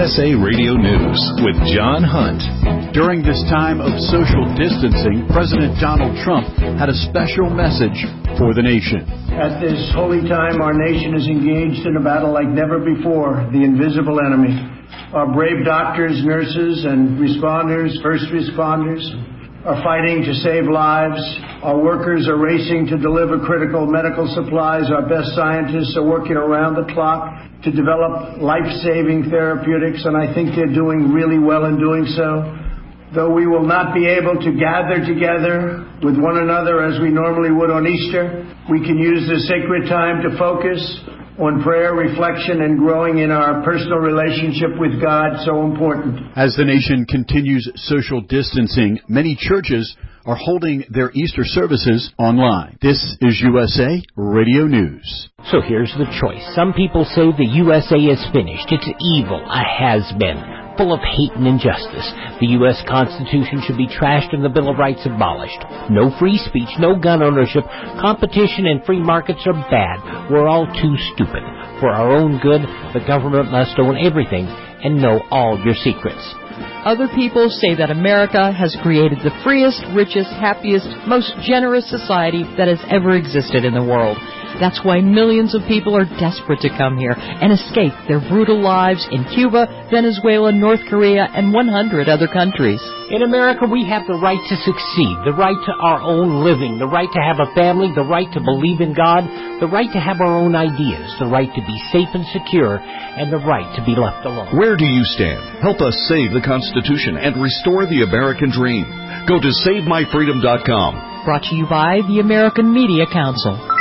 USA Radio News with John Hunt. During this time of social distancing, President Donald Trump had a special message for the nation. At this holy time, our nation is engaged in a battle like never before, the invisible enemy. Our brave doctors, nurses, and responders, first responders, are fighting to save lives. Our workers are racing to deliver critical medical supplies. Our best scientists are working around the clock to develop life-saving therapeutics, and I think they're doing really well in doing so. Though we will not be able to gather together with one another as we normally would on Easter, we can use this sacred time to focus on prayer, reflection, and growing in our personal relationship with God, so important. As the nation continues social distancing, many churches are holding their Easter services online. This is USA Radio News. So here's the choice. Some people say the USA is finished. It's evil, a has-been, full of hate and injustice. The U.S. Constitution should be trashed and the Bill of Rights abolished. No free speech, no gun ownership. Competition and free markets are bad. We're all too stupid. For our own good, the government must own everything and know all your secrets. Other people say that America has created the freest, richest, happiest, most generous society that has ever existed in the world. That's why millions of people are desperate to come here and escape their brutal lives in Cuba, Venezuela, North Korea, and 100 other countries. In America, we have the right to succeed, the right to our own living, the right to have a family, the right to believe in God, the right to have our own ideas, the right to be safe and secure, and the right to be left alone. Where do you stand? Help us save the Constitution and restore the American dream. Go to SaveMyFreedom.com. Brought to you by the American Media Council.